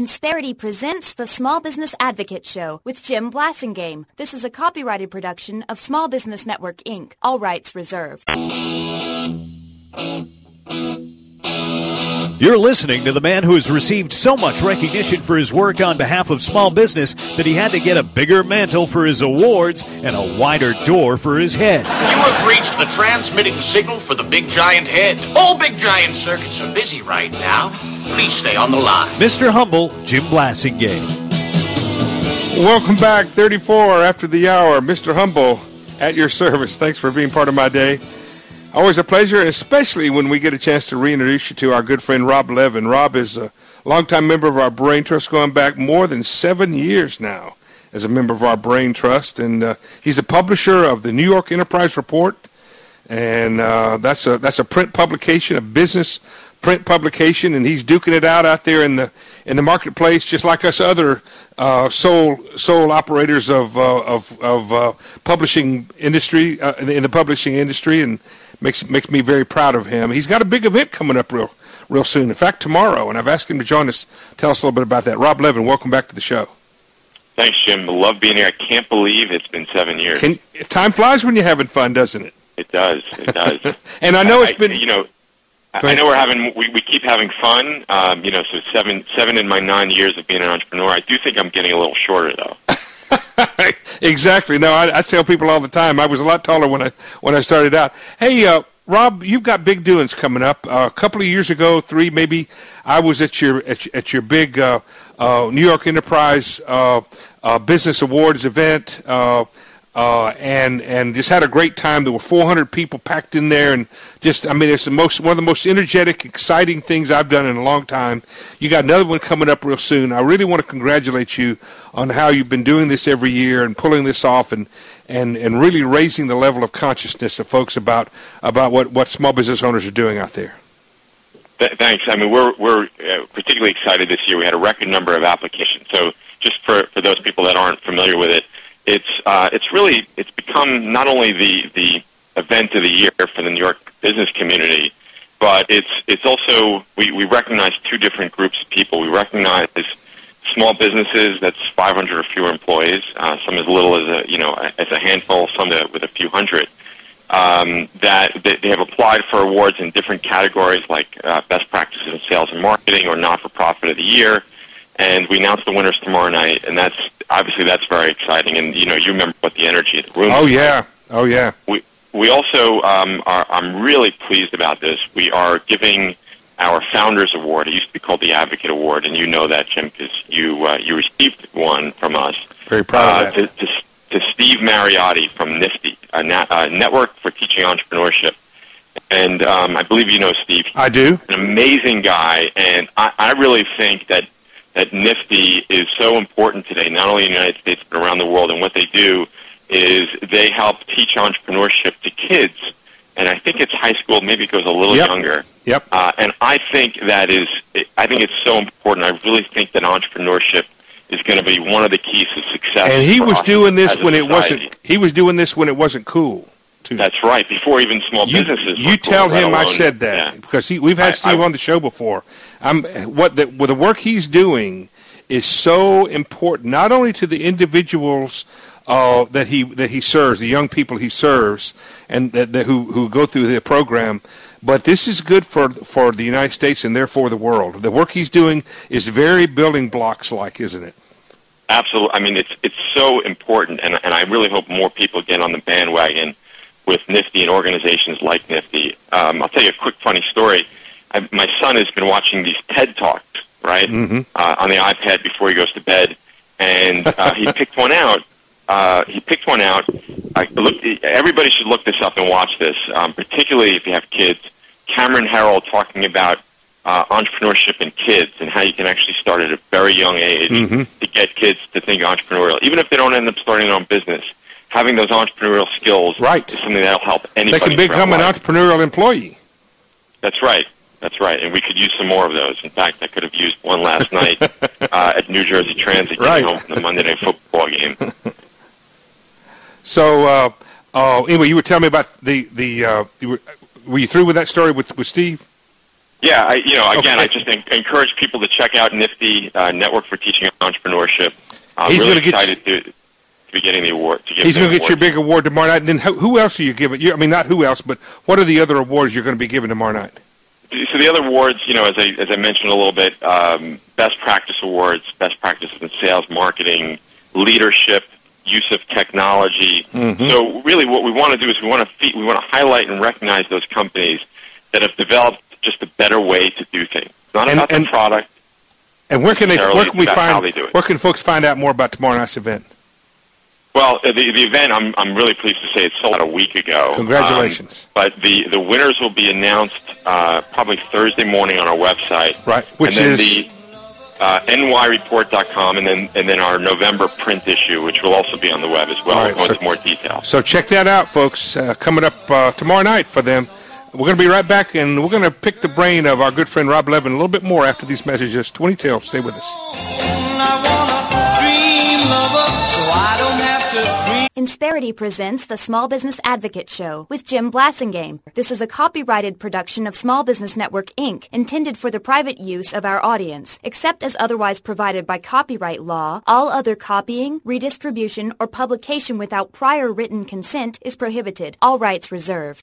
Insperity presents the Small Business Advocate Show with Jim Blasingame. This is a copyrighted production of Small Business Network, Inc. All rights reserved. You're listening to the man who has received so much recognition for his work on behalf of small business that he had to get a bigger mantle for his awards and a wider door for his head. You have reached the transmitting signal for the Big Giant Head. All Big Giant circuits are busy right now. Please stay on the line. Mr. Humble, Jim Blasingame. Welcome back, 34 after the hour. Mr. Humble, at your service. Thanks for being part of my day. Always a pleasure, especially when we get a chance to reintroduce you to our good friend Rob Levin. Rob is a longtime member of our Brain Trust, going back more than 7 years now as a member of our Brain Trust. And he's the publisher of the New York Enterprise Report, and that's a print publication, a business print publication, and he's duking it out there in the marketplace, just like us other sole operators of publishing industry in the publishing industry, and makes me very proud of him. He's got a big event coming up real soon. In fact, tomorrow, and I've asked him to join us. Tell us a little bit about that. Rob Levin, welcome back to the show. Thanks, Jim. I love being here. I can't believe it's been 7 years. Time flies when you're having fun, doesn't it? It does. It does. And I know it's been. I know we keep having fun. So seven in my 9 years of being an entrepreneur. I do think I'm getting a little shorter though. Exactly. No, I tell people all the time. I was a lot taller when I started out. Hey, Rob, you've got big doings coming up. A couple of years ago, 3 maybe, I was at your big New York Enterprise Business Awards event. And just had a great time. There were 400 people packed in there, and it's one of the most energetic, exciting things I've done in a long time. You got another one coming up real soon. I really want to congratulate you on how you've been doing this every year and pulling this off, and really raising the level of consciousness of folks about what small business owners are doing out there. Thanks. I mean, we're particularly excited this year. We had a record number of applications. So just for those people that aren't familiar with it, it's become not only the event of the year for the New York business community, but it's also we recognize 2 different groups of people. We recognize small businesses that's 500 or fewer employees, some as little as a handful, some with a few hundred. That they have applied for awards in different categories like best practices in sales and marketing or not-for-profit of the year. And we announce the winners tomorrow night, and that's very exciting. And you remember what the energy of the room. Oh yeah, oh yeah. We also I'm really pleased about this. We are giving our Founders Award. It used to be called the Advocate Award, and you know that, Jim, because you received one from us. Very proud of that. To Steve Mariotti from NIFTY, a Network for Teaching Entrepreneurship. And I believe you know Steve. I do. An amazing guy, and I really think that NIFTY is so important today, not only in the United States but around the world. And what they do is they help teach entrepreneurship to kids, and I think it's high school, maybe it goes a little younger. Yep. And I think it's so important. I really think that entrepreneurship is going to be one of the keys to success. And he was doing this when it wasn't. He was doing this when it wasn't cool. Too. That's right. Before even small businesses. You tell him I said that, because we've had Steve on the show before. The work he's doing is so important, not only to the individuals that he serves, the young people he serves, and who go through the program, but this is good for the United States and therefore the world. The work he's doing is very building blocks-like, isn't it? Absolutely. I mean, it's so important, and I really hope more people get on the bandwagon with NIFTY and organizations like NIFTY. I'll tell you a quick funny story. My son has been watching these TED Talks, right, on the iPad before he goes to bed, and he picked one out. Everybody should look this up and watch this, particularly if you have kids. Cameron Herold talking about entrepreneurship in kids and how you can actually start at a very young age to get kids to think entrepreneurial, even if they don't end up starting their own business. Having those entrepreneurial skills is something that will help anybody. They can become an entrepreneurial employee. That's right. That's right. And we could use some more of those. In fact, I could have used one last night at New Jersey Transit getting home from the Monday Night Football game. So, anyway, you were telling me about were you through with that story with Steve? Yeah, I just encourage people to check out Nifty Network for Teaching Entrepreneurship. I'm really excited to be getting the award. He's going to get your big award tomorrow night. And then who else are you giving? Not who else, but what are the other awards you're going to be giving tomorrow night? So the other awards, as I mentioned a little bit, best practice awards, best practices in sales, marketing, leadership, use of technology. Mm-hmm. So really, what we want to do is we want to highlight and recognize those companies that have developed just a better way to do things. It's not about the product. And where can folks find out more about tomorrow night's event? Well, the event, I'm really pleased to say it sold out a week ago. Congratulations. But the winners will be announced probably Thursday morning on our website. Right, which is the nyreport.com, and then our November print issue, which will also be on the web as well. Right, with more details. So check that out, folks. Coming up tomorrow night for them. We're going to be right back, and we're going to pick the brain of our good friend Rob Levin a little bit more after these messages. 20 till. Stay with us. Insperity presents the Small Business Advocate Show with Jim Blasingame. This is a copyrighted production of Small Business Network, Inc., intended for the private use of our audience. Except as otherwise provided by copyright law, all other copying, redistribution, or publication without prior written consent is prohibited. All rights reserved.